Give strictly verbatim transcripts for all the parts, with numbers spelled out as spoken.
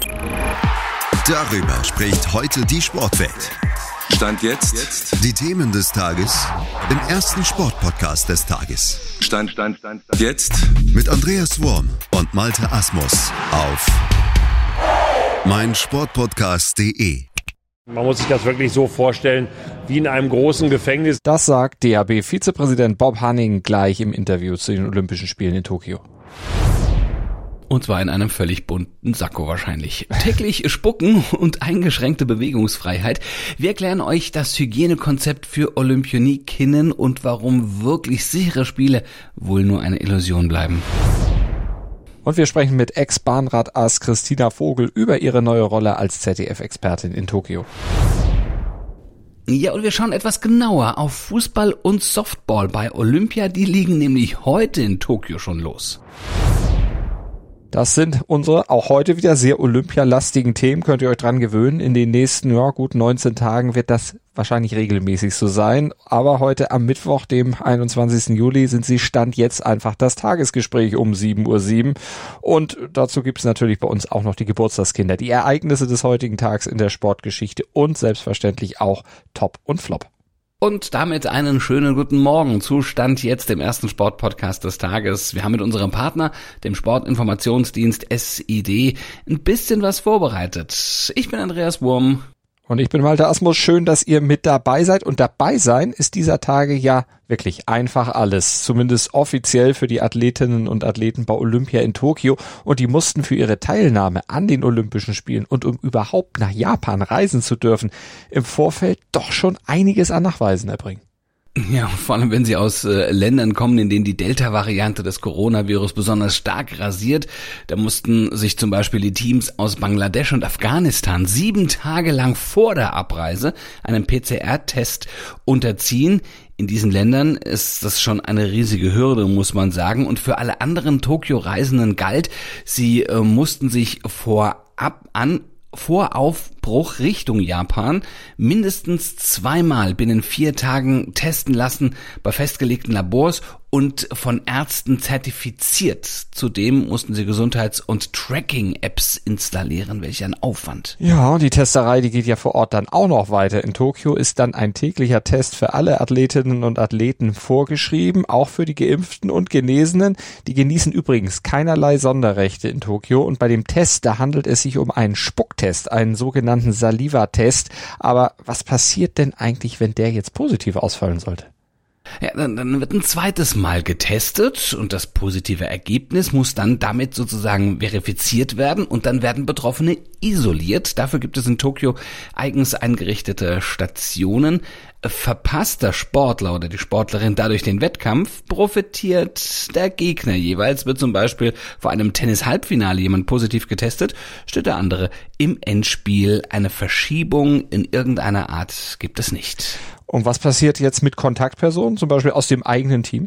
Darüber spricht heute die Sportwelt. Stand jetzt. Die Themen des Tages im ersten Sportpodcast des Tages. Stand, Stand, Stand, Stand. Jetzt. Mit Andreas Worm und Malte Asmus auf meinsportpodcast punkt de. Man muss sich das wirklich so vorstellen, wie in einem großen Gefängnis. Das sagt D H B-Vizepräsident Bob Hanning gleich im Interview zu den Olympischen Spielen in Tokio. Und zwar in einem völlig bunten Sakko wahrscheinlich. Täglich Spucken und eingeschränkte Bewegungsfreiheit. Wir erklären euch das Hygienekonzept für Olympionikinnen und warum wirklich sichere Spiele wohl nur eine Illusion bleiben. Und wir sprechen mit Ex-Bahnradass Christina Vogel über ihre neue Rolle als Z D F-Expertin in Tokio. Ja, und wir schauen etwas genauer auf Fußball und Softball bei Olympia. Die liegen nämlich heute in Tokio schon los. Das sind unsere auch heute wieder sehr olympialastigen Themen, könnt ihr euch dran gewöhnen. In den nächsten, ja, gut neunzehn Tagen wird das wahrscheinlich regelmäßig so sein. Aber heute am Mittwoch, dem einundzwanzigsten Juli, sind sie Stand jetzt einfach das Tagesgespräch um sieben Uhr sieben. Und dazu gibt es natürlich bei uns auch noch die Geburtstagskinder, die Ereignisse des heutigen Tags in der Sportgeschichte und selbstverständlich auch Top und Flop. Und damit einen schönen guten Morgen zu Stand jetzt, dem ersten Sportpodcast des Tages. Wir haben mit unserem Partner, dem Sportinformationsdienst S I D, ein bisschen was vorbereitet. Ich bin Andreas Worm. Und ich bin Malte Asmus. Schön, dass ihr mit dabei seid. Und dabei sein ist dieser Tage ja wirklich einfach alles. Zumindest offiziell für die Athletinnen und Athleten bei Olympia in Tokio. Und die mussten für ihre Teilnahme an den Olympischen Spielen und um überhaupt nach Japan reisen zu dürfen, im Vorfeld doch schon einiges an Nachweisen erbringen. Ja, vor allem wenn sie aus äh, Ländern kommen, in denen die Delta-Variante des Coronavirus besonders stark rasiert. Da mussten sich zum Beispiel die Teams aus Bangladesch und Afghanistan sieben Tage lang vor der Abreise einem P C R-Test unterziehen. In diesen Ländern ist das schon eine riesige Hürde, muss man sagen. Und für alle anderen Tokio-Reisenden galt, sie äh, mussten sich vorab an vor Aufbruch Richtung Japan mindestens zweimal binnen vier Tagen testen lassen bei festgelegten Labors und von Ärzten zertifiziert. Zudem mussten sie Gesundheits- und Tracking-Apps installieren. Welch ein Aufwand. Ja, und die Testerei, die geht ja vor Ort dann auch noch weiter. In Tokio ist dann ein täglicher Test für alle Athletinnen und Athleten vorgeschrieben, auch für die Geimpften und Genesenen. Die genießen übrigens keinerlei Sonderrechte in Tokio. Und bei dem Test, da handelt es sich um einen Spucktest, einen sogenannten Saliva-Test. Aber was passiert denn eigentlich, wenn der jetzt positiv ausfallen sollte? Ja, dann, dann wird ein zweites Mal getestet und das positive Ergebnis muss dann damit sozusagen verifiziert werden und dann werden Betroffene isoliert. Dafür gibt es in Tokio eigens eingerichtete Stationen. Verpasst der Sportler oder die Sportlerin dadurch den Wettkampf, profitiert der Gegner jeweils. Wird zum Beispiel vor einem Tennis-Halbfinale jemand positiv getestet, steht der andere im Endspiel. Eine Verschiebung in irgendeiner Art gibt es nicht. Und was passiert jetzt mit Kontaktpersonen, zum Beispiel aus dem eigenen Team?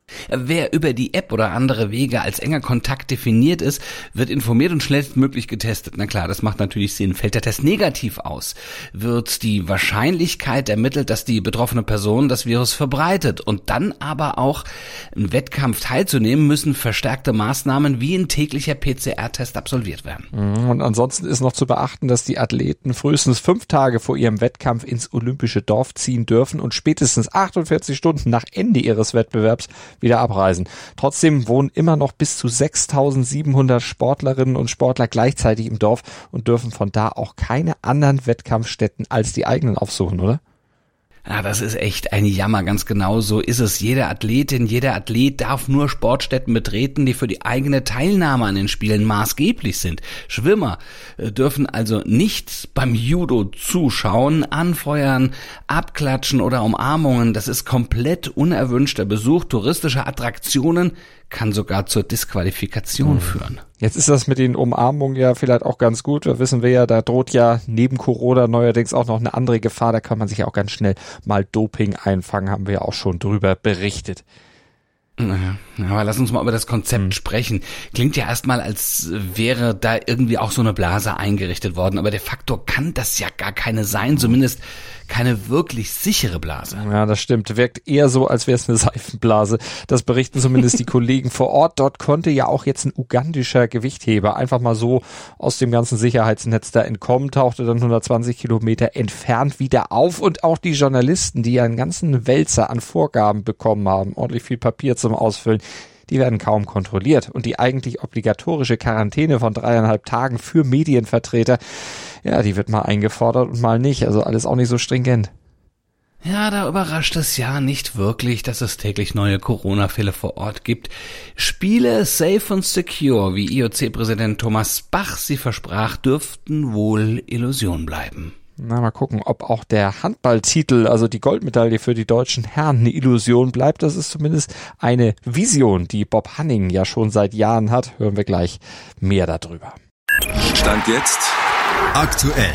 Wer über die App oder andere Wege als enger Kontakt definiert ist, wird informiert und schnellstmöglich getestet. Na klar, das macht natürlich Sinn. Fällt der Test negativ aus, wird die Wahrscheinlichkeit ermittelt, dass die betroffene Person das Virus verbreitet. Und dann aber auch im Wettkampf teilzunehmen, müssen verstärkte Maßnahmen wie ein täglicher P C R-Test absolviert werden. Und ansonsten ist noch zu beachten, dass die Athleten frühestens fünf Tage vor ihrem Wettkampf ins olympische Dorf ziehen dürfen und spätestens achtundvierzig Stunden nach Ende ihres Wettbewerbs wieder abreisen. Trotzdem wohnen immer noch bis zu sechstausendsiebenhundert Sportlerinnen und Sportler gleichzeitig im Dorf und dürfen von da auch keine anderen Wettkampfstätten als die eigenen aufsuchen, oder? Ja, das ist echt ein Jammer, ganz genau so ist es. Jede Athletin, jeder Athlet darf nur Sportstätten betreten, die für die eigene Teilnahme an den Spielen maßgeblich sind. Schwimmer dürfen also nicht beim Judo zuschauen, anfeuern, abklatschen oder Umarmungen. Das ist komplett unerwünschter Besuch touristischer Attraktionen, kann sogar zur Disqualifikation mhm. führen. Jetzt ist das mit den Umarmungen ja vielleicht auch ganz gut. Da wissen wir ja, da droht ja neben Corona neuerdings auch noch eine andere Gefahr. Da kann man sich ja auch ganz schnell mal Doping einfangen, haben wir ja auch schon drüber berichtet. Ja, aber lass uns mal über das Konzept hm. sprechen. Klingt ja erstmal, als wäre da irgendwie auch so eine Blase eingerichtet worden, aber de facto kann das ja gar keine sein. Zumindest keine wirklich sichere Blase. Ja, das stimmt. Wirkt eher so, als wäre es eine Seifenblase. Das berichten zumindest die Kollegen vor Ort. Dort konnte ja auch jetzt ein ugandischer Gewichtheber einfach mal so aus dem ganzen Sicherheitsnetz da entkommen, tauchte dann hundertzwanzig Kilometer entfernt wieder auf. Und auch die Journalisten, die ja einen ganzen Wälzer an Vorgaben bekommen haben, ordentlich viel Papier zum Ausfüllen, die werden kaum kontrolliert. Und die eigentlich obligatorische Quarantäne von dreieinhalb Tagen für Medienvertreter, ja, die wird mal eingefordert und mal nicht. Also alles auch nicht so stringent. Ja, da überrascht es ja nicht wirklich, dass es täglich neue Corona-Fälle vor Ort gibt. Spiele safe und secure, wie I O C-Präsident Thomas Bach sie versprach, dürften wohl Illusion bleiben. Na, mal gucken, ob auch der Handballtitel, also die Goldmedaille für die deutschen Herren, eine Illusion bleibt. Das ist zumindest eine Vision, die Bob Hanning ja schon seit Jahren hat. Hören wir gleich mehr darüber. Stand jetzt aktuell.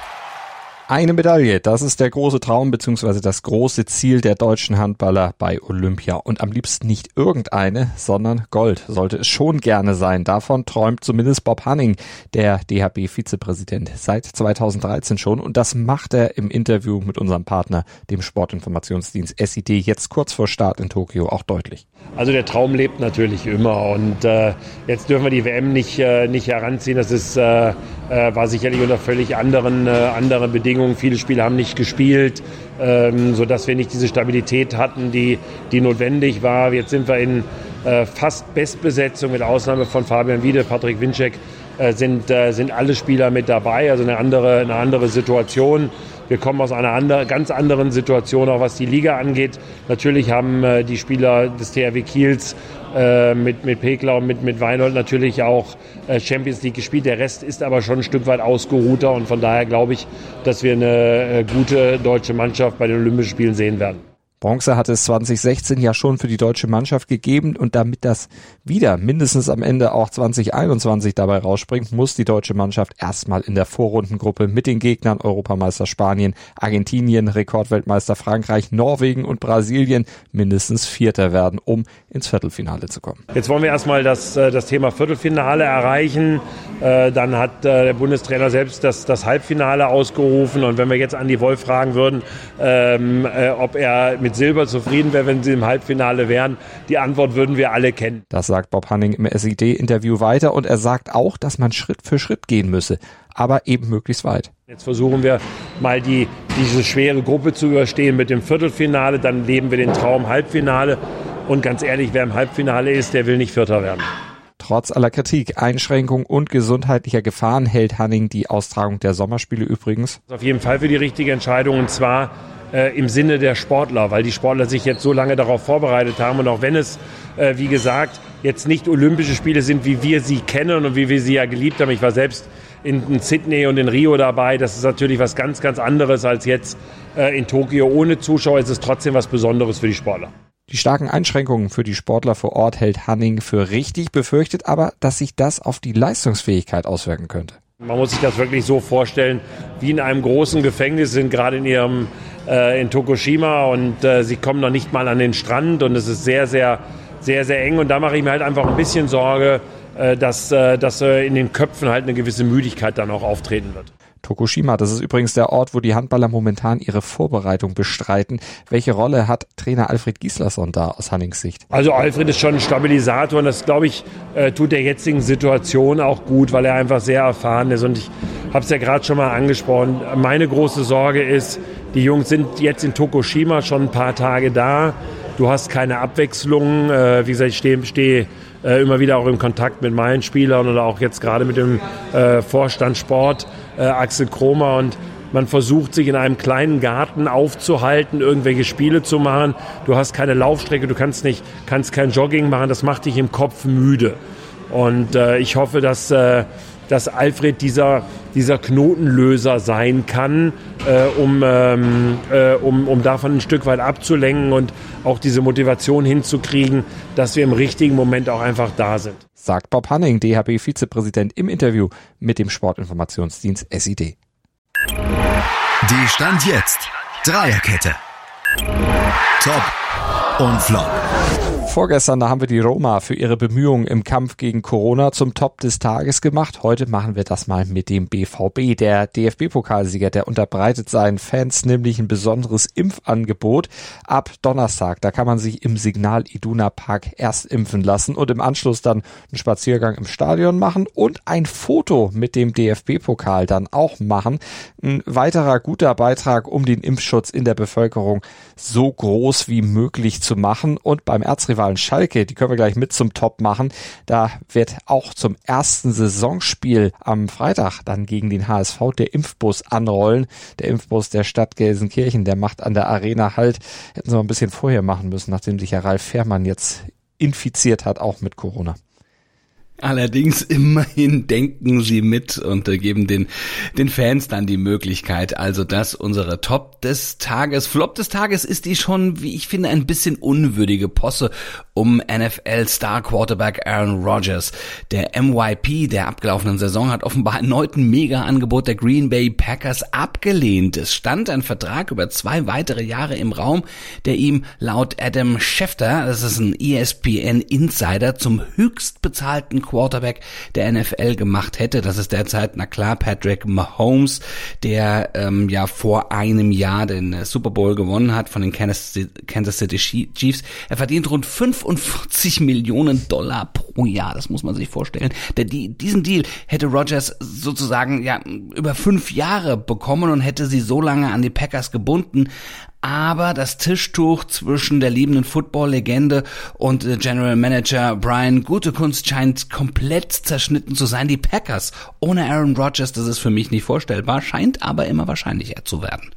Eine Medaille, das ist der große Traum bzw. das große Ziel der deutschen Handballer bei Olympia. Und am liebsten nicht irgendeine, sondern Gold sollte es schon gerne sein. Davon träumt zumindest Bob Hanning, der D H B-Vizepräsident, seit zweitausenddreizehn schon. Und das macht er im Interview mit unserem Partner, dem Sportinformationsdienst S I D, jetzt kurz vor Start in Tokio auch deutlich. Also der Traum lebt natürlich immer und äh, jetzt dürfen wir die W M nicht, äh, nicht heranziehen. Das ist, äh, äh, war sicherlich unter völlig anderen, äh, anderen Bedingungen. Viele Spieler haben nicht gespielt, ähm, sodass wir nicht diese Stabilität hatten, die, die notwendig war. Jetzt sind wir in äh, fast Bestbesetzung, mit Ausnahme von Fabian Wiede, Patrick Winczek, äh, sind, äh, sind alle Spieler mit dabei. Also eine andere, eine andere Situation. Wir kommen aus einer andere, ganz anderen Situation, auch was die Liga angeht. Natürlich haben äh, die Spieler des T H W Kiels äh, mit, mit Pekler und mit, mit Weinhold natürlich auch äh, Champions League gespielt. Der Rest ist aber schon ein Stück weit ausgeruhter und von daher glaube ich, dass wir eine äh, gute deutsche Mannschaft bei den Olympischen Spielen sehen werden. Bronze hat es zwanzig sechzehn ja schon für die deutsche Mannschaft gegeben und damit das wieder mindestens am Ende auch zwanzig einundzwanzig dabei rausspringt, muss die deutsche Mannschaft erstmal in der Vorrundengruppe mit den Gegnern Europameister Spanien, Argentinien, Rekordweltmeister Frankreich, Norwegen und Brasilien mindestens Vierter werden, um ins Viertelfinale zu kommen. Jetzt wollen wir erstmal das, das Thema Viertelfinale erreichen. Dann hat der Bundestrainer selbst das, das Halbfinale ausgerufen und wenn wir jetzt Andi Wolf fragen würden, ähm, ob er mit Silber zufrieden wäre, wenn sie im Halbfinale wären. Die Antwort würden wir alle kennen. Das sagt Bob Hanning im S I D-Interview weiter und er sagt auch, dass man Schritt für Schritt gehen müsse, aber eben möglichst weit. Jetzt versuchen wir mal die, diese schwere Gruppe zu überstehen mit dem Viertelfinale, dann leben wir den Traum Halbfinale und ganz ehrlich, wer im Halbfinale ist, der will nicht Vierter werden. Trotz aller Kritik, Einschränkung und gesundheitlicher Gefahren hält Hanning die Austragung der Sommerspiele übrigens auf jeden Fall für die richtige Entscheidung und zwar Äh, im Sinne der Sportler, weil die Sportler sich jetzt so lange darauf vorbereitet haben und auch wenn es, äh, wie gesagt, jetzt nicht Olympische Spiele sind, wie wir sie kennen und wie wir sie ja geliebt haben. Ich war selbst in, in Sydney und in Rio dabei. Das ist natürlich was ganz, ganz anderes als jetzt äh, in Tokio. Ohne Zuschauer ist es trotzdem was Besonderes für die Sportler. Die starken Einschränkungen für die Sportler vor Ort hält Hanning für richtig, befürchtet aber, dass sich das auf die Leistungsfähigkeit auswirken könnte. Man muss sich das wirklich so vorstellen, wie in einem großen Gefängnis, sind gerade in ihrem äh, in Tokushima und äh, sie kommen noch nicht mal an den Strand und es ist sehr, sehr, sehr, sehr eng und da mache ich mir halt einfach ein bisschen Sorge, äh, dass, äh, dass äh, in den Köpfen halt eine gewisse Müdigkeit dann auch auftreten wird. Tokushima, das ist übrigens der Ort, wo die Handballer momentan ihre Vorbereitung bestreiten. Welche Rolle hat Trainer Alfred Gislason da aus Hannings Sicht? Also Alfred ist schon ein Stabilisator und das, glaube ich, äh, tut der jetzigen Situation auch gut, weil er einfach sehr erfahren ist und ich habe es ja gerade schon mal angesprochen. Meine große Sorge ist, die Jungs sind jetzt in Tokushima schon ein paar Tage da. Du hast keine Abwechslung. Äh, wie gesagt, ich stehe steh, äh, immer wieder auch im Kontakt mit meinen Spielern oder auch jetzt gerade mit dem äh, Vorstand Sport, äh, Axel Kromer. Und man versucht, sich in einem kleinen Garten aufzuhalten, irgendwelche Spiele zu machen. Du hast keine Laufstrecke, du kannst nicht, kannst kein Jogging machen. Das macht dich im Kopf müde. Und äh, ich hoffe, dass... Äh, dass Alfred dieser, dieser Knotenlöser sein kann, äh, um, ähm, äh, um, um davon ein Stück weit abzulenken und auch diese Motivation hinzukriegen, dass wir im richtigen Moment auch einfach da sind. Sagt Bob Hanning, D H B-Vizepräsident im Interview mit dem Sportinformationsdienst S I D. Die Stand jetzt Dreierkette. Top und Flop. Vorgestern, da haben wir die Roma für ihre Bemühungen im Kampf gegen Corona zum Top des Tages gemacht. Heute machen wir das mal mit dem B V B. Der D F B-Pokalsieger, der unterbreitet seinen Fans nämlich ein besonderes Impfangebot. Ab Donnerstag, da kann man sich im Signal Iduna Park erst impfen lassen und im Anschluss dann einen Spaziergang im Stadion machen und ein Foto mit dem D F B-Pokal dann auch machen. Ein weiterer guter Beitrag, um den Impfschutz in der Bevölkerung so groß wie möglich zu machen. Und beim Erzrivalen Schalke, die können wir gleich mit zum Top machen, da wird auch zum ersten Saisonspiel am Freitag dann gegen den H S V der Impfbus anrollen. Der Impfbus der Stadt Gelsenkirchen, der macht an der Arena halt. Hätten sie mal ein bisschen vorher machen müssen, nachdem sich ja Ralf Fährmann jetzt infiziert hat, auch mit Corona. Allerdings immerhin denken sie mit und äh, geben den den Fans dann die Möglichkeit. Also das unsere Top des Tages. Flop des Tages ist die schon, wie ich finde, ein bisschen unwürdige Posse um N F L-Star-Quarterback Aaron Rodgers. Der M Y P der abgelaufenen Saison hat offenbar erneut ein Mega-Angebot der Green Bay Packers abgelehnt. Es stand ein Vertrag über zwei weitere Jahre im Raum, der ihm laut Adam Schefter, das ist ein E S P N-Insider, zum höchstbezahlten Quarterback der N F L gemacht hätte. Das ist derzeit, na klar, Patrick Mahomes, der ähm, ja vor einem Jahr den äh, Super Bowl gewonnen hat von den Kansas City, Kansas City Chiefs. Er verdient rund fünfundvierzig Millionen Dollar pro Jahr. Das muss man sich vorstellen. Der, die, diesen Deal hätte Rodgers sozusagen ja über fünf Jahre bekommen und hätte sie so lange an die Packers gebunden. Aber das Tischtuch zwischen der liebenden Football-Legende und General Manager Brian Gutekunst scheint komplett zerschnitten zu sein. Die Packers ohne Aaron Rodgers, das ist für mich nicht vorstellbar, scheint aber immer wahrscheinlicher zu werden.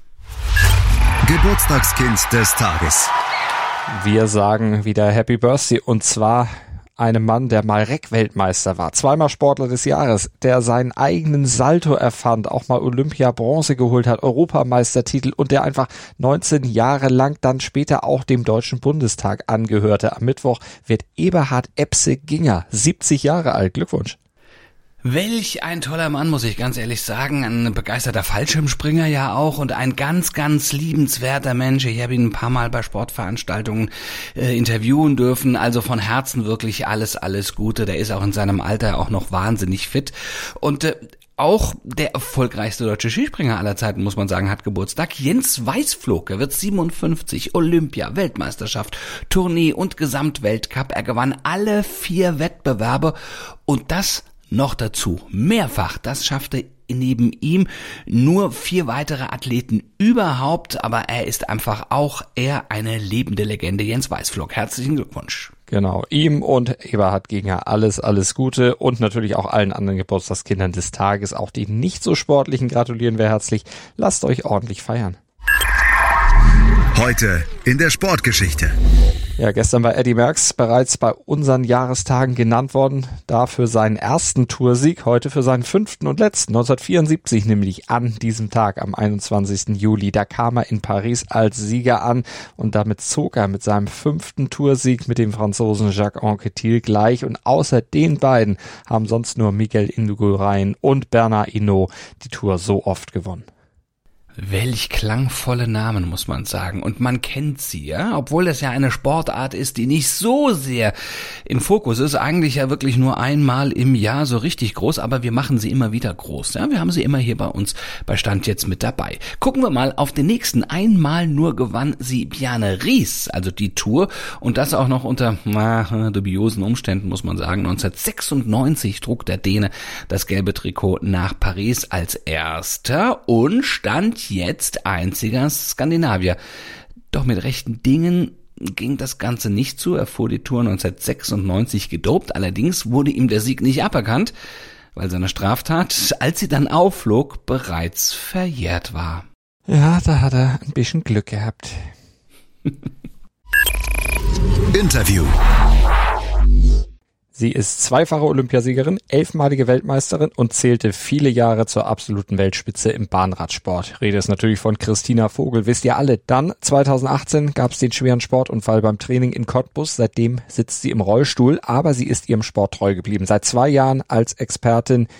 Geburtstagskind des Tages. Wir sagen wieder Happy Birthday und zwar einem Mann, der mal Reck-Weltmeister war, zweimal Sportler des Jahres, der seinen eigenen Salto erfand, auch mal Olympia-Bronze geholt hat, Europameistertitel und der einfach neunzehn Jahre lang dann später auch dem Deutschen Bundestag angehörte. Am Mittwoch wird Eberhard Epse-Ginger siebzig Jahre alt. Glückwunsch. Welch ein toller Mann, muss ich ganz ehrlich sagen. Ein begeisterter Fallschirmspringer ja auch und ein ganz, ganz liebenswerter Mensch. Ich habe ihn ein paar Mal bei Sportveranstaltungen äh, interviewen dürfen. Also von Herzen wirklich alles, alles Gute. Der ist auch in seinem Alter auch noch wahnsinnig fit. Und äh, auch der erfolgreichste deutsche Skispringer aller Zeiten, muss man sagen, hat Geburtstag. Jens Weißflog, er wird siebenundfünfzig, Olympia, Weltmeisterschaft, Tournee und Gesamtweltcup. Er gewann alle vier Wettbewerbe und das noch dazu mehrfach. Das schaffte neben ihm nur vier weitere Athleten überhaupt, aber er ist einfach auch eher eine lebende Legende, Jens Weißflog. Herzlichen Glückwunsch. Genau, ihm und Eberhard Ginger alles, alles Gute und natürlich auch allen anderen Geburtstagskindern des Tages, auch die nicht so sportlichen, gratulieren wir herzlich. Lasst euch ordentlich feiern. Heute in der Sportgeschichte. Ja, gestern war Eddy Merckx bereits bei unseren Jahrestagen genannt worden, da für seinen ersten Toursieg, heute für seinen fünften und letzten, neunzehnhundertvierundsiebzig nämlich an diesem Tag, am einundzwanzigsten Juli. Da kam er in Paris als Sieger an und damit zog er mit seinem fünften Toursieg mit dem Franzosen Jacques Anquetil gleich und außer den beiden haben sonst nur Miguel Indurain und Bernard Hinault die Tour so oft gewonnen. Welch klangvolle Namen, muss man sagen. Und man kennt sie, ja, obwohl das ja eine Sportart ist, die nicht so sehr im Fokus ist, eigentlich ja wirklich nur einmal im Jahr so richtig groß, aber wir machen sie immer wieder groß, ja. Wir haben sie immer hier bei uns bei Stand jetzt mit dabei. Gucken wir mal auf den nächsten. Einmal nur gewann sie Bjarne Ries, also die Tour, und das auch noch unter na, dubiosen Umständen, muss man sagen. neunzehnhundertsechsundneunzig trug der Däne das gelbe Trikot nach Paris als erster und stand jetzt einziger Skandinavier. Doch mit rechten Dingen ging das Ganze nicht zu. Er fuhr die Tour neunzehnhundertsechsundneunzig gedopt. Allerdings wurde ihm der Sieg nicht aberkannt, weil seine Straftat, als sie dann aufflog, bereits verjährt war. Ja, da hat er ein bisschen Glück gehabt. Interview. Sie ist zweifache Olympiasiegerin, elfmalige Weltmeisterin und zählte viele Jahre zur absoluten Weltspitze im Bahnradsport. Rede ist natürlich von Christina Vogel, wisst ihr alle. Dann zweitausendachtzehn gab es den schweren Sportunfall beim Training in Cottbus. Seitdem sitzt sie im Rollstuhl, aber sie ist ihrem Sport treu geblieben. Seit zwei Jahren als Expertin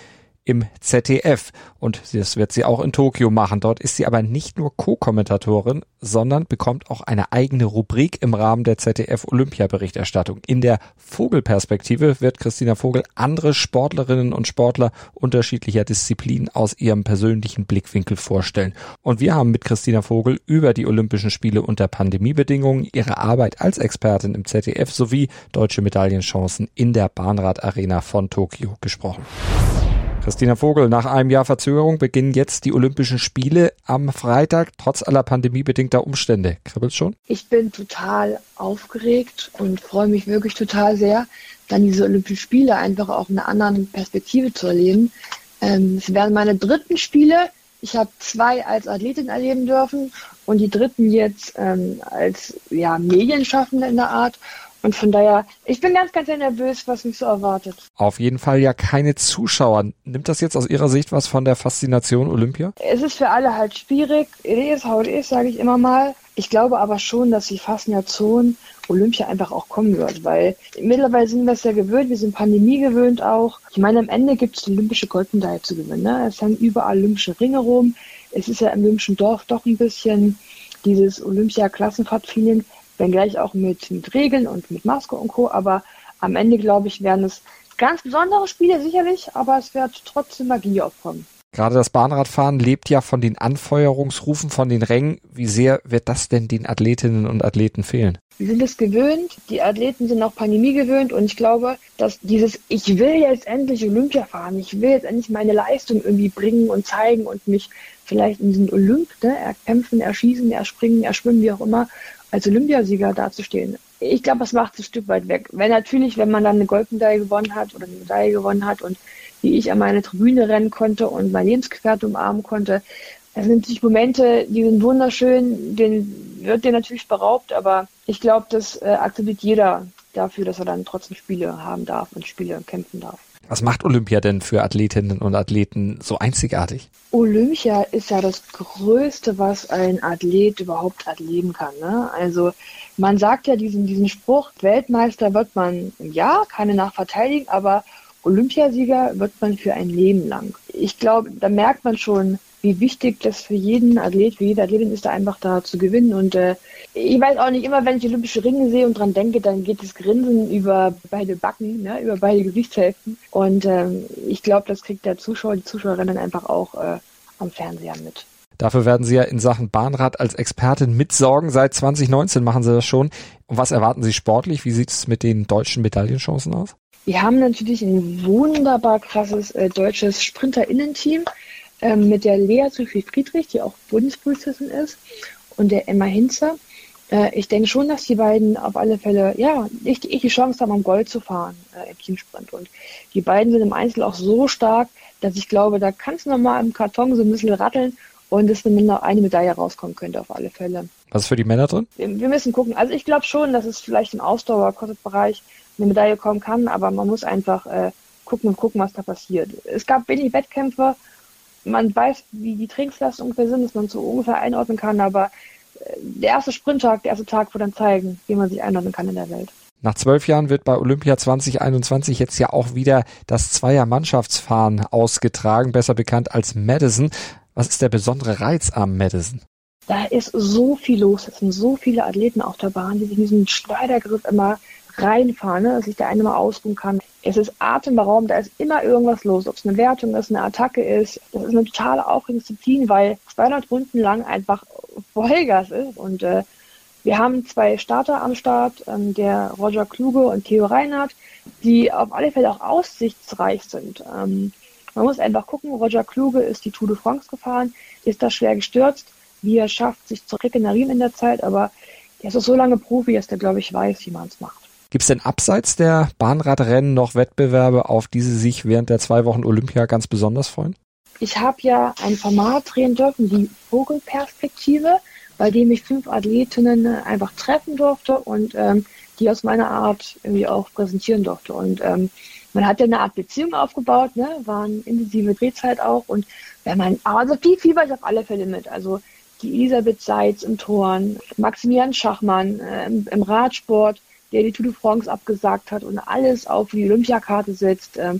im Z D F. Und das wird sie auch in Tokio machen. Dort ist sie aber nicht nur Co-Kommentatorin, sondern bekommt auch eine eigene Rubrik im Rahmen der Z D F-Olympia-Berichterstattung. In der Vogelperspektive wird Christina Vogel andere Sportlerinnen und Sportler unterschiedlicher Disziplinen aus ihrem persönlichen Blickwinkel vorstellen. Und wir haben mit Christina Vogel über die Olympischen Spiele unter Pandemiebedingungen, ihre Arbeit als Expertin im Z D F sowie deutsche Medaillenchancen in der Bahnrad-Arena von Tokio gesprochen. Christina Vogel, nach einem Jahr Verzögerung beginnen jetzt die Olympischen Spiele am Freitag, trotz aller pandemiebedingter Umstände. Kribbelt's schon? Ich bin total aufgeregt und freue mich wirklich total sehr, dann diese Olympischen Spiele einfach auch in einer anderen Perspektive zu erleben. Ähm, es werden meine dritten Spiele. Ich habe zwei als Athletin erleben dürfen und die dritten jetzt ähm, als ja, Medienschaffende in der Art. Und von daher, ich bin ganz, ganz sehr nervös, was mich so erwartet. Auf jeden Fall ja keine Zuschauer. Nimmt das jetzt aus Ihrer Sicht was von der Faszination Olympia? Es ist für alle halt schwierig. Es ist, how it is, sage ich immer mal. Ich glaube aber schon, dass die Faszination Olympia einfach auch kommen wird, weil mittlerweile sind wir es ja gewöhnt, wir sind Pandemie gewöhnt auch. Ich meine, am Ende gibt es die olympische Goldmedaille zu gewinnen. Ne? Es hängen überall olympische Ringe rum. Es ist ja im olympischen Dorf doch ein bisschen dieses Olympia-Klassenfahrt-Feeling, wenngleich auch mit, mit Regeln und mit Maske und Co. Aber am Ende, glaube ich, werden es ganz besondere Spiele sicherlich, aber es wird trotzdem Magie aufkommen. Gerade das Bahnradfahren lebt ja von den Anfeuerungsrufen, von den Rängen. Wie sehr wird das denn den Athletinnen und Athleten fehlen? Wir sind es gewöhnt, die Athleten sind auch Pandemie gewöhnt und ich glaube, dass dieses ich will jetzt endlich Olympia fahren, ich will jetzt endlich meine Leistung irgendwie bringen und zeigen und mich vielleicht in diesen Olymp, ne, erkämpfen, erschießen, erspringen, erschwimmen, wie auch immer, als Olympiasieger dazustehen. Ich glaube, das macht es ein Stück weit weg. Wenn natürlich, wenn man dann eine Goldmedaille gewonnen hat oder eine Medaille gewonnen hat und wie ich an meine Tribüne rennen konnte und mein Lebensgefährte umarmen konnte, das sind natürlich Momente, die sind wunderschön, denen wird dir natürlich beraubt, aber ich glaube, das äh, akzeptiert jeder dafür, dass er dann trotzdem Spiele haben darf und Spiele kämpfen darf. Was macht Olympia denn für Athletinnen und Athleten so einzigartig? Olympia ist ja das Größte, was ein Athlet überhaupt erleben kann. Ne? Also man sagt ja diesen, diesen Spruch, Weltmeister wird man im Jahr, keine Nacht verteidigen, aber Olympiasieger wird man für ein Leben lang. Ich glaube, da merkt man schon, wie wichtig das für jeden Athlet, für jede Athletin ist, da einfach da zu gewinnen. Und äh, ich weiß auch nicht, immer wenn ich olympische Ringe sehe und dran denke, dann geht das Grinsen über beide Backen, ne, über beide Gesichtshälften. Und ähm, ich glaube, das kriegt der Zuschauer, die Zuschauerin dann einfach auch äh, am Fernseher mit. Dafür werden Sie ja in Sachen Bahnrad als Expertin mitsorgen. Seit zwanzig neunzehn machen Sie das schon. Und was erwarten Sie sportlich? Wie sieht es mit den deutschen Medaillenchancen aus? Wir haben natürlich ein wunderbar krasses äh, deutsches SprinterInnen-Team ähm, mit der Lea Sophie Friedrich, die auch Bundespolizistin ist, und der Emma Hinze. Äh, ich denke schon, dass die beiden auf alle Fälle, ja, ich, ich die Chance haben, um Gold zu fahren äh, im Teamsprint. Und die beiden sind im Einzel auch so stark, dass ich glaube, da kannst du nochmal im Karton so ein bisschen ratteln und dass noch eine Medaille rauskommen könnte auf alle Fälle. Was ist für die Männer drin? Wir, wir müssen gucken. Also ich glaube schon, dass es vielleicht im Ausdauer-Bereich eine Medaille kommen kann, aber man muss einfach äh, gucken und gucken, was da passiert. Es gab wenig Wettkämpfe, man weiß, wie die Trainingsleistungen ungefähr sind, dass man so ungefähr einordnen kann, aber äh, der erste Sprinttag, der erste Tag wird dann zeigen, wie man sich einordnen kann in der Welt. Nach zwölf Jahren wird bei Olympia zwanzig einundzwanzig jetzt ja auch wieder das Zweier-Mannschaftsfahren ausgetragen, besser bekannt als Madison. Was ist der besondere Reiz am Madison? Da ist so viel los, es sind so viele Athleten auf der Bahn, die sich in diesen Schleudergriff immer reinfahren, ne, dass sich der eine mal ausruhen kann. Es ist atemberaubend, da ist immer irgendwas los, ob es eine Wertung ist, eine Attacke ist. Das ist eine totale aufregende Disziplin, weil zweihundert Runden lang einfach Vollgas ist. Und äh, wir haben zwei Starter am Start, ähm, der Roger Kluge und Theo Reinhardt, die auf alle Fälle auch aussichtsreich sind. Ähm, man muss einfach gucken, Roger Kluge ist die Tour de France gefahren, ist da schwer gestürzt, wie er schafft, sich zu regenerieren in der Zeit, aber der ist so lange Profi, dass der, glaube ich, weiß, wie man es macht. Gibt es denn abseits der Bahnradrennen noch Wettbewerbe, auf die Sie sich während der zwei Wochen Olympia ganz besonders freuen? Ich habe ja ein Format drehen dürfen, die Vogelperspektive, bei dem ich fünf Athletinnen einfach treffen durfte und ähm, die aus meiner Art irgendwie auch präsentieren durfte. Und ähm, man hat ja eine Art Beziehung aufgebaut, ne? War eine intensive Drehzeit auch. Und wenn man, also viel, viel war ich auf alle Fälle mit. Also die Elisabeth Seitz im Turn, Maximilian Schachmann äh, im, im Radsport, der die Tour de France abgesagt hat und alles auf die Olympiakarte setzt. Ähm,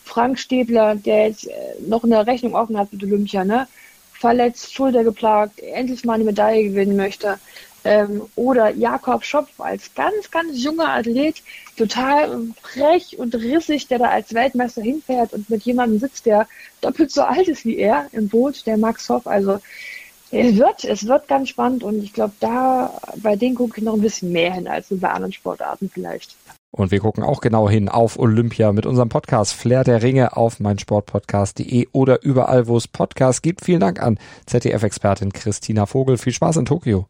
Frank Stäbler, der jetzt noch eine Rechnung offen hat mit Olympia, ne? Verletzt, schultergeplagt, endlich mal eine Medaille gewinnen möchte. Ähm, oder Jakob Schopf als ganz, ganz junger Athlet, total frech und rissig, der da als Weltmeister hinfährt und mit jemandem sitzt, der doppelt so alt ist wie er im Boot, der Max Hoff. Also es wird, es wird ganz spannend und ich glaube, da bei denen gucke ich noch ein bisschen mehr hin als bei anderen Sportarten vielleicht. Und wir gucken auch genau hin auf Olympia mit unserem Podcast Flair der Ringe auf meinsportpodcast punkt de oder überall, wo es Podcasts gibt. Vielen Dank an Z D F-Expertin Christina Vogel. Viel Spaß in Tokio.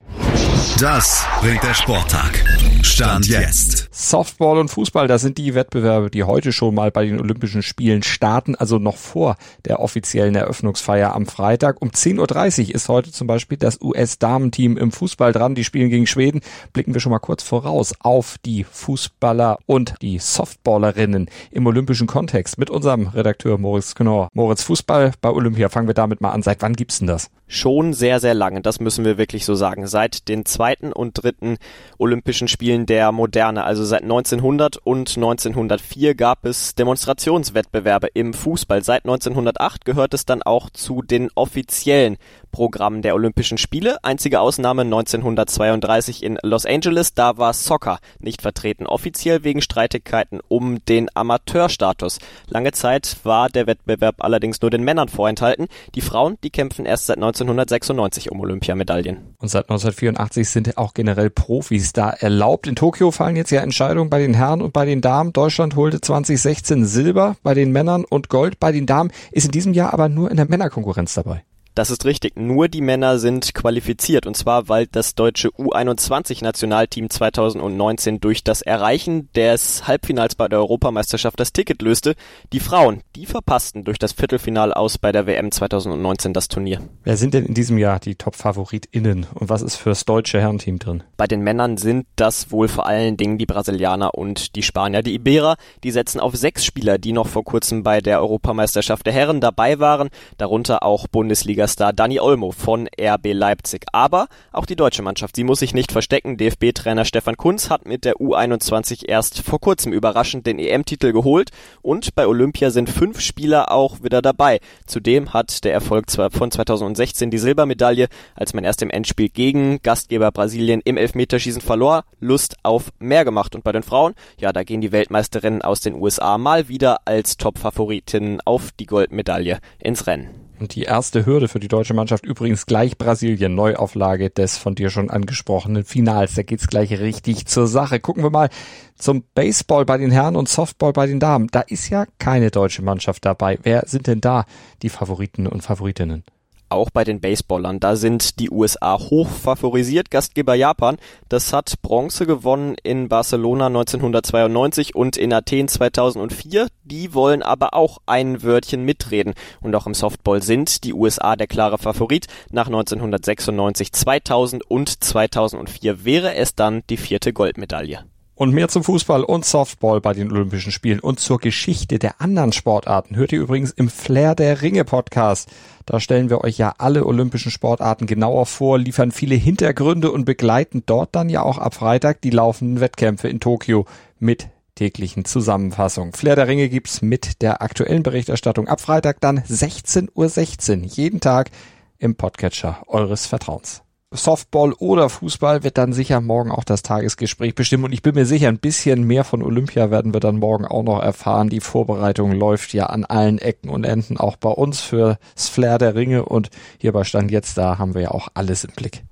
Das bringt der Sporttag. Stand jetzt. Softball und Fußball, das sind die Wettbewerbe, die heute schon mal bei den Olympischen Spielen starten, also noch vor der offiziellen Eröffnungsfeier am Freitag. Um zehn Uhr dreißig ist heute zum Beispiel das U S-Damenteam im Fußball dran. Die spielen gegen Schweden. Blicken wir schon mal kurz voraus auf die Fußballer und die Softballerinnen im olympischen Kontext mit unserem Redakteur Moritz Knorr. Moritz, Fußball bei Olympia, fangen wir damit mal an. Seit wann gibt's denn das? Schon sehr, sehr lange, das müssen wir wirklich so sagen. Seit den zweiten und dritten Olympischen Spielen der Moderne, also seit neunzehnhundert und neunzehnhundertvier gab es Demonstrationswettbewerbe im Fußball. Seit neunzehnhundertacht gehört es dann auch zu den offiziellen Programmen der Olympischen Spiele. Einzige Ausnahme neunzehnhundertzweiunddreißig in Los Angeles, da war Soccer nicht vertreten, offiziell wegen Streitigkeiten um den Amateurstatus. Lange Zeit war der Wettbewerb allerdings nur den Männern vorenthalten. Die Frauen, die kämpfen erst seit neunzehnhundertsechsundneunzig um Olympiamedaillen. Und seit neunzehnhundertvierundachtzig sind auch generell Profis da erlaubt. In Tokio fallen jetzt ja Entscheidungen bei den Herren und bei den Damen. Deutschland holte zwanzig sechzehn Silber bei den Männern und Gold bei den Damen, ist in diesem Jahr aber nur in der Männerkonkurrenz dabei. Das ist richtig. Nur die Männer sind qualifiziert. Und zwar, weil das deutsche U einundzwanzig-Nationalteam zweitausendneunzehn durch das Erreichen des Halbfinals bei der Europameisterschaft das Ticket löste. Die Frauen, die verpassten durch das Viertelfinale aus bei der W M zweitausendneunzehn das Turnier. Wer sind denn in diesem Jahr die Top-FavoritInnen und was ist fürs deutsche Herrenteam drin? Bei den Männern sind das wohl vor allen Dingen die Brasilianer und die Spanier. Die Iberer, die setzen auf sechs Spieler, die noch vor kurzem bei der Europameisterschaft der Herren dabei waren. Darunter auch Bundesliga Star Dani Olmo von R B Leipzig. Aber auch die deutsche Mannschaft, sie muss sich nicht verstecken. D F B-Trainer Stefan Kuntz hat mit der U einundzwanzig erst vor kurzem überraschend den E M-Titel geholt und bei Olympia sind fünf Spieler auch wieder dabei. Zudem hat der Erfolg von zweitausendsechzehn die Silbermedaille, als man erst im Endspiel gegen Gastgeber Brasilien im Elfmeterschießen verlor, Lust auf mehr gemacht. Und bei den Frauen, ja, da gehen die Weltmeisterinnen aus den U S A mal wieder als Top-Favoritinnen auf die Goldmedaille ins Rennen. Und die erste Hürde für die deutsche Mannschaft übrigens gleich Brasilien, Neuauflage des von dir schon angesprochenen Finals. Da geht's gleich richtig zur Sache. Gucken wir mal zum Baseball bei den Herren und Softball bei den Damen. Da ist ja keine deutsche Mannschaft dabei. Wer sind denn da die Favoriten und Favoritinnen? Auch bei den Baseballern, da sind die U S A hoch favorisiert. Gastgeber Japan, das hat Bronze gewonnen in Barcelona neunzehnhundertzweiundneunzig und in Athen zweitausendvier. Die wollen aber auch ein Wörtchen mitreden. Und auch im Softball sind die U S A der klare Favorit. Nach neunzehnhundertsechsundneunzig, zweitausend und zweitausendvier wäre es dann die vierte Goldmedaille. Und mehr zum Fußball und Softball bei den Olympischen Spielen und zur Geschichte der anderen Sportarten hört ihr übrigens im Flair der Ringe Podcast. Da stellen wir euch ja alle olympischen Sportarten genauer vor, liefern viele Hintergründe und begleiten dort dann ja auch ab Freitag die laufenden Wettkämpfe in Tokio mit täglichen Zusammenfassungen. Flair der Ringe gibt's mit der aktuellen Berichterstattung ab Freitag dann sechzehn Uhr sechzehn, jeden Tag im Podcatcher eures Vertrauens. Softball oder Fußball wird dann sicher morgen auch das Tagesgespräch bestimmen und ich bin mir sicher, ein bisschen mehr von Olympia werden wir dann morgen auch noch erfahren. Die Vorbereitung läuft ja an allen Ecken und Enden, auch bei uns für das Flair der Ringe und hier bei Stand jetzt, da haben wir ja auch alles im Blick.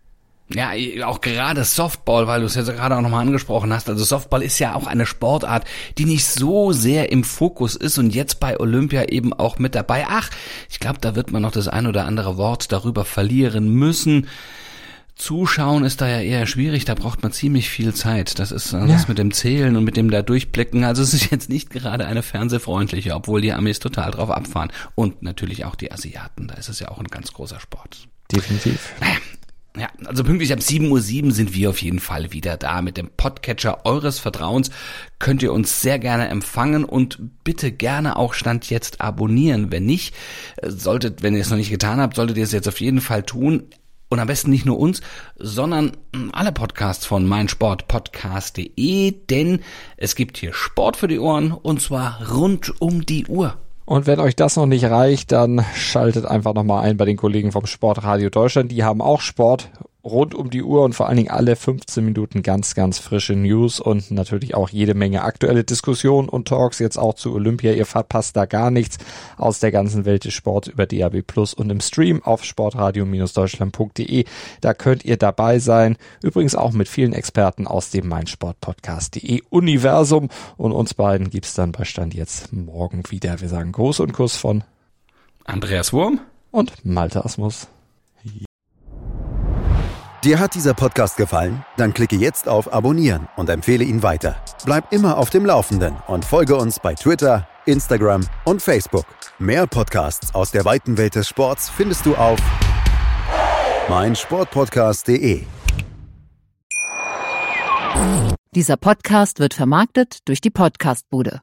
Ja, auch gerade Softball, weil du es jetzt gerade auch nochmal angesprochen hast. Also Softball ist ja auch eine Sportart, die nicht so sehr im Fokus ist und jetzt bei Olympia eben auch mit dabei. Ach, ich glaube, da wird man noch das ein oder andere Wort darüber verlieren müssen. Zuschauen ist da ja eher schwierig, da braucht man ziemlich viel Zeit. Das ist das ja. mit dem Zählen und mit dem da durchblicken. Also es ist jetzt nicht gerade eine fernsehfreundliche, obwohl die Amis total drauf abfahren. Und natürlich auch die Asiaten, da ist es ja auch ein ganz großer Sport. Definitiv. Naja. Ja, also pünktlich ab sieben Uhr sieben sind wir auf jeden Fall wieder da. Mit dem Podcatcher eures Vertrauens könnt ihr uns sehr gerne empfangen und bitte gerne auch Stand jetzt abonnieren. Wenn nicht, solltet, wenn ihr es noch nicht getan habt, solltet ihr es jetzt auf jeden Fall tun. Und am besten nicht nur uns, sondern alle Podcasts von meinsportpodcast punkt de, denn es gibt hier Sport für die Ohren und zwar rund um die Uhr. Und wenn euch das noch nicht reicht, dann schaltet einfach nochmal ein bei den Kollegen vom Sportradio Deutschland. Die haben auch Sport rund um die Uhr und vor allen Dingen alle fünfzehn Minuten ganz, ganz frische News und natürlich auch jede Menge aktuelle Diskussionen und Talks jetzt auch zu Olympia. Ihr verpasst da gar nichts aus der ganzen Welt des Sports über D A B Plus und im Stream auf sportradio Deutschland punkt de. Da könnt ihr dabei sein. Übrigens auch mit vielen Experten aus dem meinsportpodcast punkt de Universum. Und uns beiden gibt's dann bei Stand jetzt morgen wieder. Wir sagen Gruß und Kuss von Andreas Wurm und Malte Asmus. Dir hat dieser Podcast gefallen? Dann klicke jetzt auf Abonnieren und empfehle ihn weiter. Bleib immer auf dem Laufenden und folge uns bei Twitter, Instagram und Facebook. Mehr Podcasts aus der weiten Welt des Sports findest du auf meinsportpodcast punkt de. Dieser Podcast wird vermarktet durch die Podcastbude.